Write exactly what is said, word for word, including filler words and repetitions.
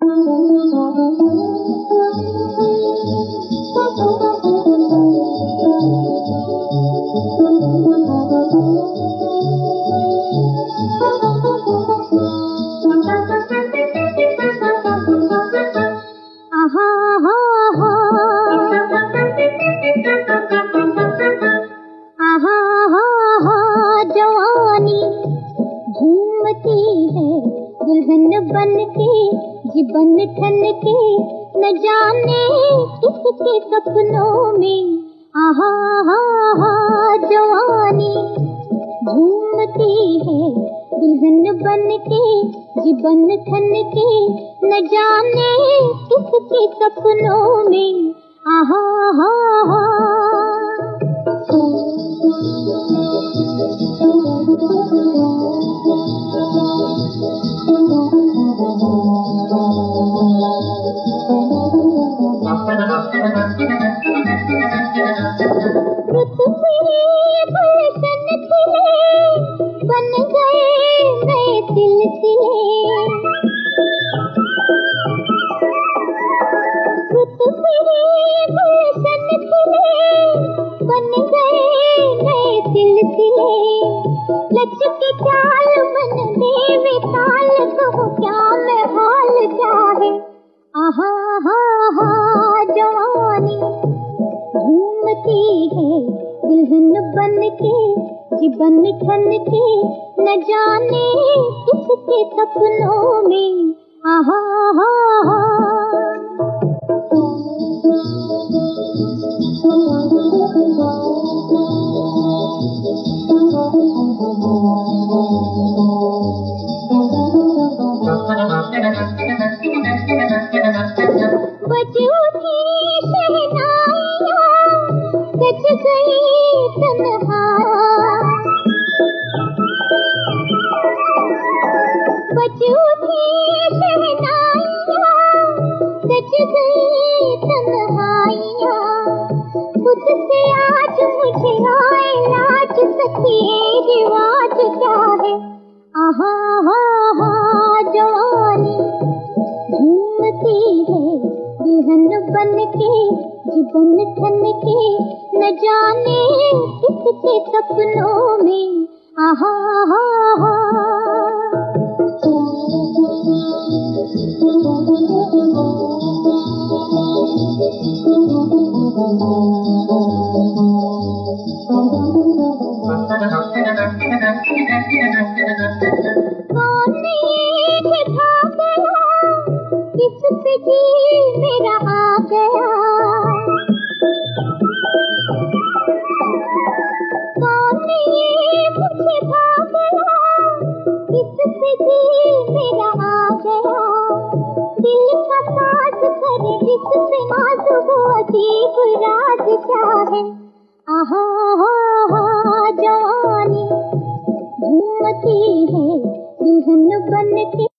दुल्हन बन के जीवन ठन के न जाने किसके सपनों में आहा हा हा जवानी झूमती है। दुल्हन बन के जीवन ठन के न जाने किसके सपनों में आहा हा हा। गुलशन खिले बन गए नए सिलसिले, गुलशन खिले बन गए नए सिलसिले। लचके चाल मन देवे ताल कहो क्या मैं हाल चाहे आहा हा हा जवानी झूमती है। दुल्हन बन के जीवन ठन के न जाने किसके सपनों में आहा हा हा। बज उठी शहनाइयाँ सज गई तन्हाइयाँ, बज उठी शहनाइयाँ सज गई तन्हाइयाँ। खुद से आज मुझे आए लाज सखिए रिवाज क्या है आहा हा हा जवानी झूमती है। दुल्हन बन के जीवन ठन के न जाने किसके सपनों में आहा हा हा। कौन ये दिखा गया किस पे जी मेरा आ गया, कौन ये मुझे भा गया किस पे जी मेरा आ गया। दिल का साज करे जिस पे नाज वो अजीब राज क्या है आहा हा हा जवानी झूमती है। दुल्हन बन के